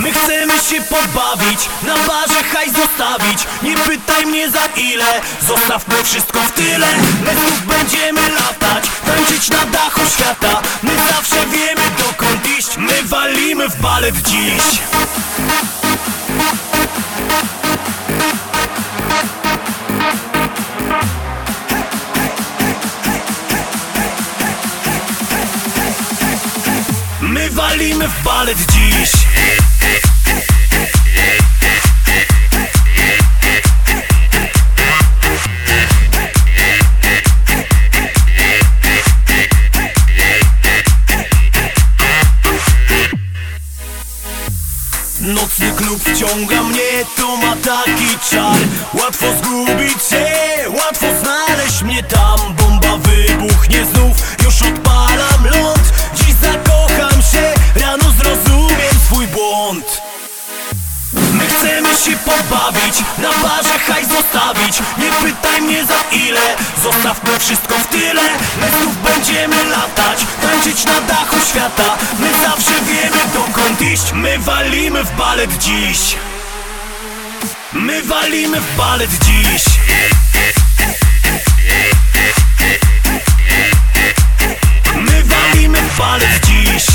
My chcemy się pobawić, na barze hajs zostawić. Nie pytaj mnie za ile, zostawmy wszystko w tyle. My znów będziemy latać, tańczyć na dachu świata. My zawsze wiemy dokąd iść, my walimy w balet dziś. My walimy w balet dziś. Nocny klub wciąga mnie, to ma taki czar. Łatwo zgubić się, łatwo znaleźć mnie tam. Bomba wybuchnie znów, już odpalam ląd. Dziś zakocham się, rano zrozumiem swój błąd. My chcemy się pobawić, na barze hajs zostawić. Nie pytaj mnie za ile, zostawmy wszystko w tyle. My znów będziemy latać, tańczyć na dachu świata. My zawsze wiemy dokąd iść, my walimy w balet dziś. My walimy w balet dziś. My walimy w balet dziś.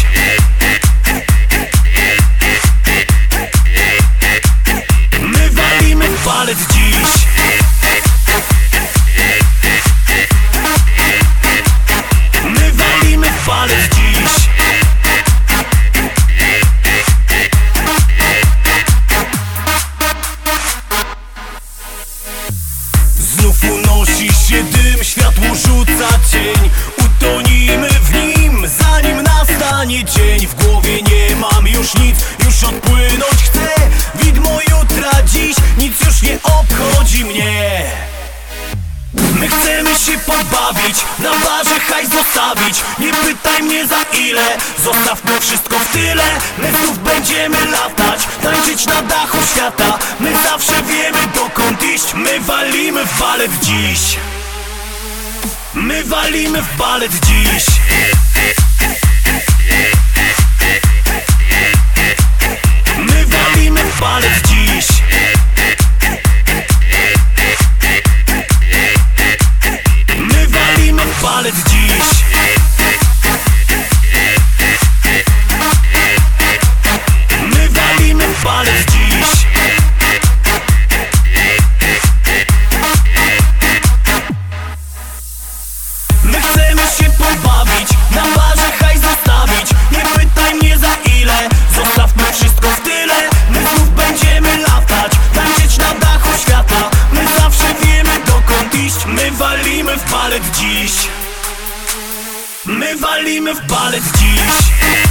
My walimy w balet dziś. My walimy w balet dziś. Znów unosi się dym, światło rzuca cień. Utonimy w nim, zanim nastanie dzień. W głowie nie mam już nic, już odpłynąć chcę. Widmo jutra dziś, nic już nie obchodzi mnie. My chcemy się pobawić, na barze hajs zostawić. Nie pytaj mnie za ile, zostawmy wszystko w tyle. My znów będziemy latać, tańczyć na dachu świata. My zawsze wiemy dokąd iść, my walimy w balet dziś. My walimy w balet dziś. My walimy w balet dziś. My walimy w balet dziś. My walimy w balet dziś. My chcemy się pobawić, na barze hajs zostawić. Nie pytaj mnie za ile, zostawmy wszystko w tyle. My znów będziemy latać, tańczyć na dachu świata. My zawsze wiemy dokąd iść, my walimy w balet dziś. My walimy w balet dziś.